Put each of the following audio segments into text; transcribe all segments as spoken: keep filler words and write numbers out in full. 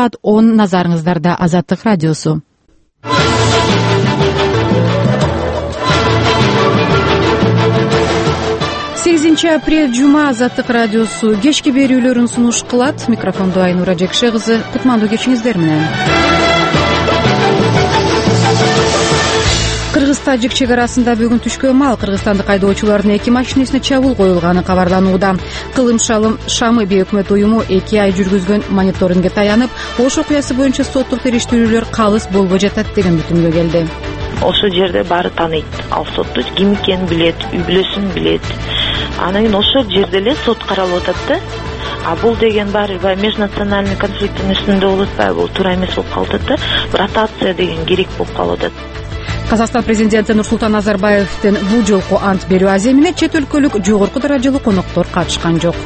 саат он назарыңыздарда Азаттык радиосу. сегизинчи апрель жума Азаттык радиосу кечки берүүлөрүн сунуш кылат. Микрофондо Айнура Жекше кызы. Кутмандуу кечиңиздер менен. Кыргыз-Тажик чек арасында бүгүн түшкөн маал кыргызстандык айдоочулардын эки машинесине чабуул коюлганы кабарланууда. Кылым шалым Шамы бейөкмөт уюму эки ай жүргүзгөн мониторингге таянып, ош окуясы боюнча соттук териштирүүлөр калыс болбой жатат деген бүтүмгө келди. Ошол жерде баары тааныйт, ал сотту ким экенин билет, үй бүлөсүн билет. Анан кийин ошол жерде эле сот каралып атат да. А бул деген баары межнациональный конфликттин үстүндө болуп атпайбы, бул туура эмес болуп калып атат да. Ротация деген керек болуп калып атат. Казакстан президенти Нурсултан Назарбаевдин бул жолку ант берүү аземине чет өлкөлүк жогорку даражалуу коноктор катышкан жок.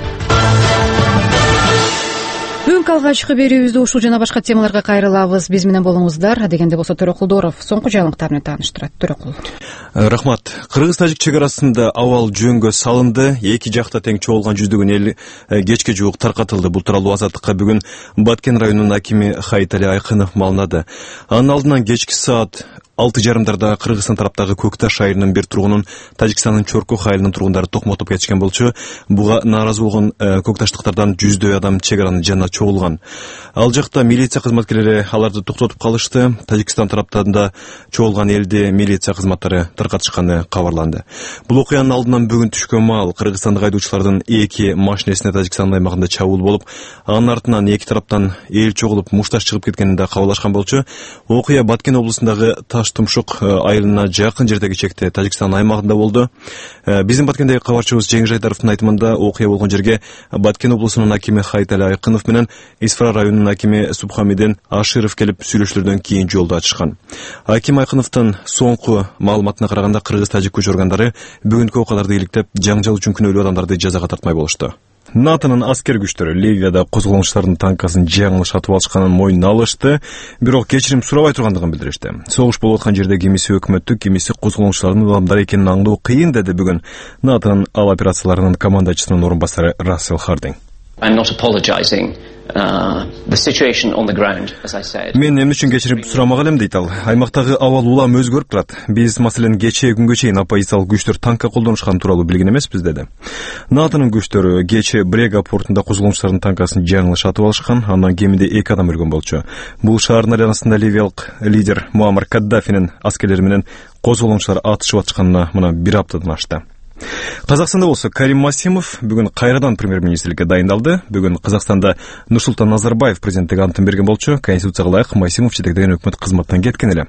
Бүгүнкү алгачкы берүүбүздө ушул жана башка темаларга кайрылабыз. Биз менен болуңуздар. Дегенде болсо Төрөкулдоров соңку жаңылыктар менен тааныштырат. Төрөкул. Рахмат. Кыргыз-Тажик чек арасында абал жөнгө салынды. Эки жакта тең чогулган жүздөгөн эл кечке жуук таркатылды. Бул тууралуу Азаттыкка бүгүн Баткен районунун акими Хайтали Айкынов маалымдады. Анын алдынан кечки саат алты жарымдарда Кыргызстан тараптагы Көкташ айылынын бир тургунун Тажикстандын Чоркох айылынын тургундары токмотуп кетишкен болчу. Буга нааразы болгон көкташтыктардан жүздөй адам чек аранын жанына чогулган. Ал жакта милиция кызматкерлери аларды токтотуп калышты. Тажикстан тараптарында чогулган элди милиция кызматтары таркатышканы кабарланды. Бул окуянын алдынан бүгүн түшкөн маал кыргызстандык айдоочулардын эки машинесине Тажикстандын аймагында чабуул болуп, анын артынан эки тараптан эл чогулуп мушташ чыгып кеткенин да кабарлашкан болчу. Окуя Баткен облусундагы Тумшук айылына жакын жердеги чекте Тажикстан аймагында болду. Биздин Баткендеги кабарчыбыз Жеңиш Айдаровдун айтымында окуя болгон жерге Баткен облусунун акими Хайтали Айкынов менен Исфара районунун акими Субхамиден Аширов келип сүйлөшүүлөрдөн кийин жолду ачышкан. Аким Айкыновдун соңку маалыматына караганда Кыргыз-Тажик күч органдары бүгүнкү окуяларды иликтеп, жаңжал үчүн күнөөлүү адамдарды жазага тартмай болушту. НАТОнун аскер күчтөрү Ливияда козголгучулардын танкасын жаңылыш атып алышканын мойнуна алышты, бирок кечирим сурабай тургандыгын билдиришти. Согуш болуп аткан жерде кимиси өкмөттүк, кимиси козголгучулардын адамдары экенин аңдоо кыйын, деди бүгүн НАТОнун ал операцияларынын командачысынын орун басары Рассел Хардинг. I'm not apologizing. Uh, the situation on the ground, as I said. Мен эмне үчүн кечирим сурамак элем дейт ал. Аймактагы абал улам өзгөрүп турат. Биз маселен кечээ күнгө чейин оппозициялык күчтөр танка колдонушкан тууралуу билген эмеспиз, деди. НАТОнун күчтөрү кечээ Брега портунда козголгучулардын танкасын жаңылыш атып алышкан, андан кеминде эки адам өлгөн болчу. Бул шаардын айланасында ливиялык лидер Муаммар Каддафинин аскерлери менен козголгучулар атышып атышканына мына бир аптадан ашты. Казакстанда болсо Карим Масимов бүгүн кайрадан премьер-министрликке дайындалды. Бүгүн Казакстанда Нурсултан Назарбаев президенттик антын берген болчу. Конституцияга ылайык Масимов жетектеген өкмөт кызматтан кеткен эле.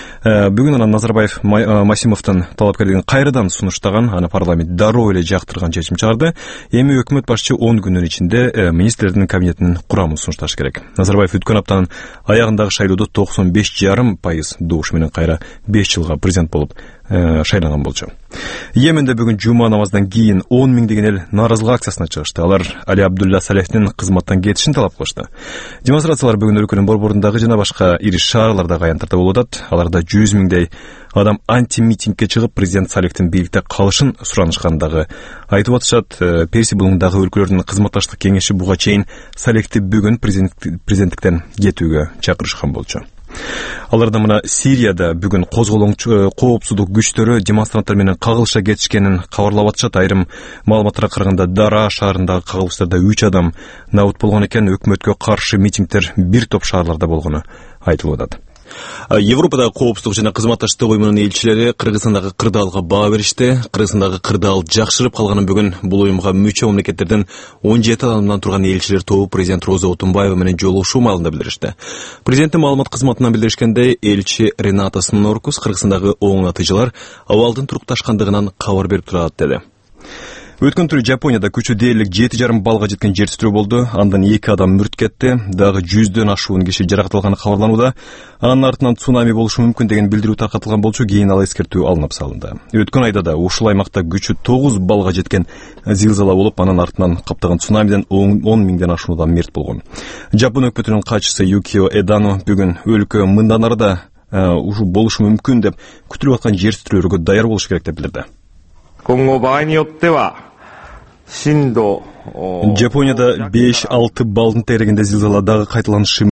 Бүгүн анан Назарбаев Масимовдун талапкерлигин кайрадан сунуштаган, аны парламент дароо эле жактырган чечим чыгарды. Эми өкмөт башчы он күнүн ичинде министрлердин кабинетинин курамын сунушташ керек. Назарбаев өткөн аптанын аягындагы шайлоодо токсон беш жарым пайыз добуш менен кайра беш жылга президент болуп шайланган болчу. Йеменде бүгүн жума намаздан кийин он миңдеген эл нааразылык акциясына чыгышты. Алар Али Абдулла Салехтин кызматтан кетишин талап кылышты. Демонстрациялар бүгүн өлкөнүн борборундагы жана башка ири шаарлардагы аянттарда болуп атат. Аларда жүз миңдей адам анти-митингке чыгып, президент Салехтин бийликте калышын суранышкандагы айтып атышат. Перси булуңдагы өлкөлөрдүн кызматташтык кеңеши буга чейин Салехти бүгүн президенттиктен кетүүгө чакырышкан болчу. Аларда мына Сирияда бүгүн козголоңчу коопсуздук күчтөрү демонстранттар менен кагылыша кетишкенин кабарлап атышат. Айрым маалыматтарга караганда Дара шаарындагы кагылыштарда үч адам набыт болгон экен. Өкмөткө каршы митингдер бир топ шаарларда болгону айтылып атат. Европадагы коопсуздук жана кызматташтык уюмунун элчилери Кыргызстандагы кырдаалга баа беришти. Кыргызстандагы кырдаал жакшырып калганын бүгүн бул уюмга мүчө мамлекеттерден он жети адамдан турган элчилер тобу президент Роза Отунбаева менен жолугушуу маалында билдиришти. Президенттин маалымат кызматынан билдиришкендей, элчи Рената Сноркус Кыргызстандагы оң натыйжалар абалдын турукташкандыгынан кабар берип турат, деди. Өткөн түнү Жапонияда күчү дээрлик жети жарым балга жеткен жер титирөө болду. Андан эки адам мүрт кетти. Дагы жүздөн ашуун киши жаракат алганы кабарланууда. Анын артынан цунами болушу мүмкүн деген билдирүү таркатылган болчу. Кийин ал эскертүү алынып салынды. Өткөн айда да ушул аймакта күчү тогуз балга жеткен зилзала болуп, анын артынан каптаган цунамиден он миңден ашуун адам мерт болгон. Жапон өкмөтүнүн катчысы Юкио Эдано бүгүн өлкө мындан арада ушул болушу мүмкүн деп күтүлүп аткан жер титирөөлөргө даяр болуш керек деп билдирди. Жапонияда беш алты балдын тегерегинде зилзала дагы кайталанышы